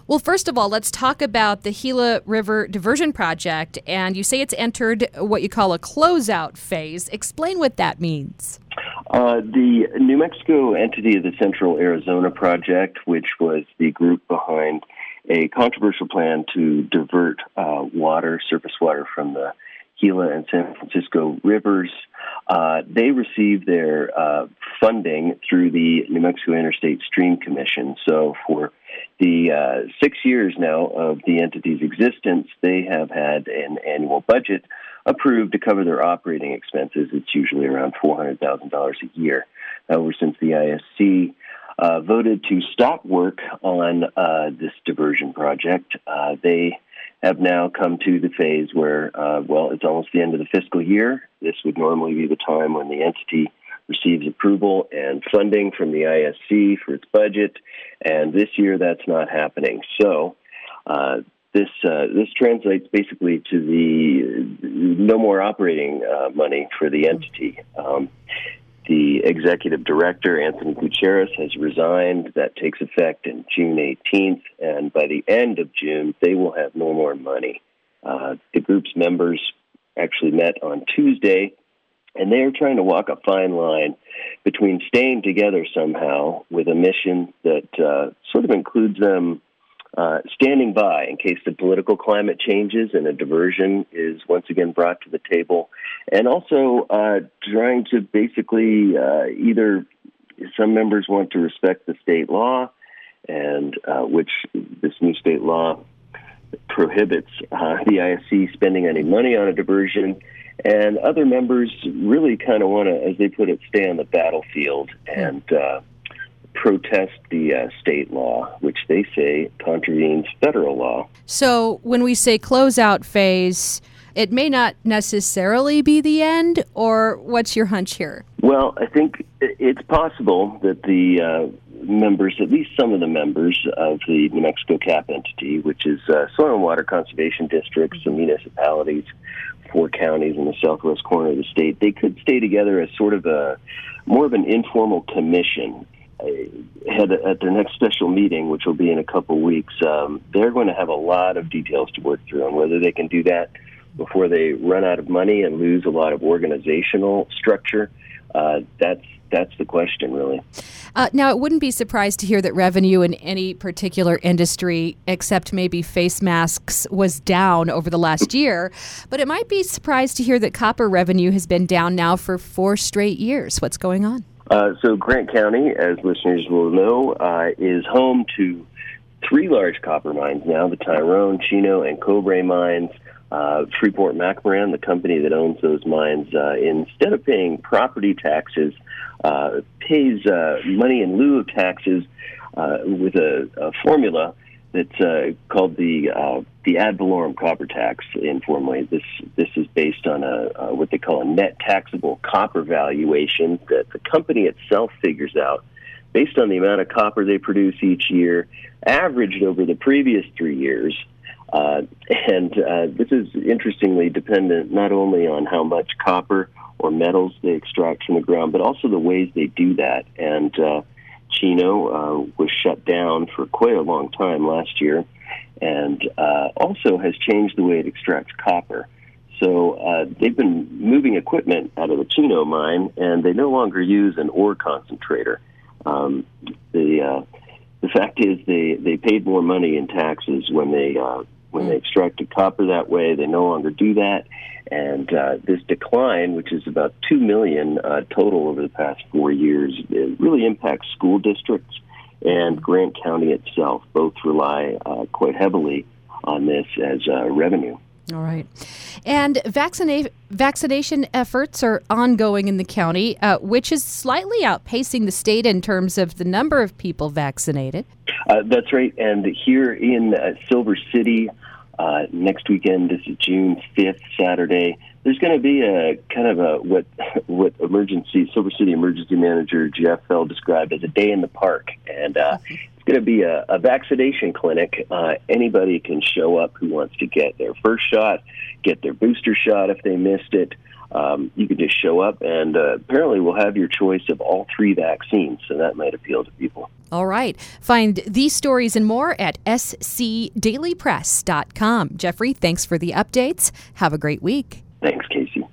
Well, first of all, let's talk about the Gila River Diversion Project. And you say it's entered what you call a closeout phase. Explain what that means. The New Mexico entity of the Central Arizona Project, which was the group behind a controversial plan to divert surface water from the Gila and San Francisco rivers, they received their funding through the New Mexico Interstate Stream Commission. So for the 6 years now of the entity's existence, they have had an annual budget approved to cover their operating expenses. It's usually around $400,000 a year. However, since the ISC voted to stop work on this diversion project, they have now come to the phase where, it's almost the end of the fiscal year. This would normally be the time when the entity receives approval and funding from the ISC for its budget, and this year that's not happening. So this translates basically to the no more operating money for the entity. The executive director, Anthony Gutierrez, has resigned. That takes effect on June 18th, and by the end of June, they will have no more money. The group's members actually met on Tuesday, and they are trying to walk a fine line between staying together somehow with a mission that sort of includes them standing by in case the political climate changes and a diversion is once again brought to the table, and also trying to basically either some members want to respect the state law, and which this new state law prohibits the ISC spending any money on a diversion, and other members really kind of want to, as they put it, stay on the battlefield and protest the state law, which they say contravenes federal law. So when we say closeout phase, it may not necessarily be the end, or what's your hunch here? Well, I think it's possible that the members, at least some of the members of the New Mexico CAP entity, which is Soil and Water Conservation Districts, some municipalities, 4 counties in the southwest corner of the state, they could stay together as sort of more of an informal commission. At their next special meeting, which will be in a couple weeks, they're going to have a lot of details to work through on whether they can do that before they run out of money and lose a lot of organizational structure. That's the question, really. Now, I wouldn't be surprised to hear that revenue in any particular industry, except maybe face masks, was down over the last year. But it might be surprised to hear that copper revenue has been down now for 4 straight years. What's going on? So Grant County, as listeners will know, is home to 3 large copper mines now, the Tyrone, Chino, and Cobre mines. Freeport-McMoRan, the company that owns those mines, instead of paying property taxes, pays money in lieu of taxes with a formula that's called the ad valorem copper tax. Informally, this is based on what they call a net taxable copper valuation that the company itself figures out based on the amount of copper they produce each year, averaged over the previous 3 years. And this is interestingly dependent not only on how much copper or metals they extract from the ground, but also the ways they do that. And Chino was shut down for quite a long time last year, and also has changed the way it extracts copper. So they've been moving equipment out of the Chino mine, and they no longer use an ore concentrator. The fact is they paid more money in taxes when they extracted copper that way. They no longer do that. And this decline, which is about $2 million total over the past 4 years, it really impacts school districts and Grant County itself. Both rely quite heavily on this as revenue. All right. And vaccination efforts are ongoing in the county, which is slightly outpacing the state in terms of the number of people vaccinated. That's right. And here in Silver City, next weekend, this is June 5th, Saturday, there's going to be a kind of what Silver City Emergency Manager Jeff Fell described as a day in the park. And it's going to be a vaccination clinic. Anybody can show up who wants to get their first shot, get their booster shot if they missed it. You can just show up, and apparently we'll have your choice of all 3 vaccines, so that might appeal to people. All right. Find these stories and more at scdailypress.com. Jeffrey, thanks for the updates. Have a great week. Thanks, Casey.